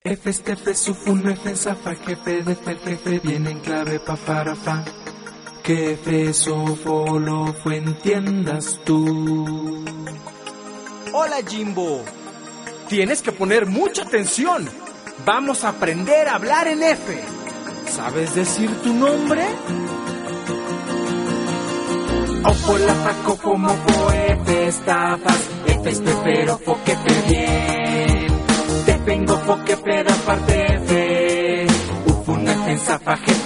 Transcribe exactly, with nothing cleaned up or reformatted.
F, F, Sufun, F, Zafa, Jefe, de F, Jefe, viene en clave pa, para, fa. Que F, Sofo, lo fue, entiendas tú. Hola, Jimbo. Tienes que poner mucha atención. Vamos a aprender a hablar en F. ¿Sabes decir tu nombre? Ofo, la, fa, cofo, mofo, F, estafas, F, espero, fo, que fe, bien. Te vengo, fo, que fe, da parte, F. Ufun, F, Zafa, Jefe,